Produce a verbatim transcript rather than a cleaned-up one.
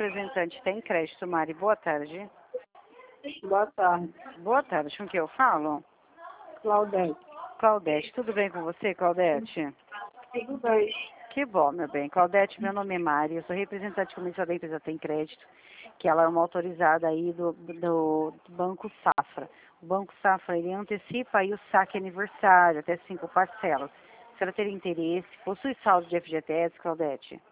representante tem crédito, Mari. Boa tarde. Boa tarde. Boa tarde, com quem eu falo? Claudete. Claudete, tudo bem com você, Claudete? Tudo bem. Que bom, meu bem. Claudete, meu nome é Mari, eu sou representante comercial da empresa Tem Crédito, que ela é uma autorizada aí do, do, do Banco Safra. O Banco Safra, ele antecipa aí o saque aniversário, até cinco parcelas. Se ela ter interesse, possui saldo de F G T S, Claudete?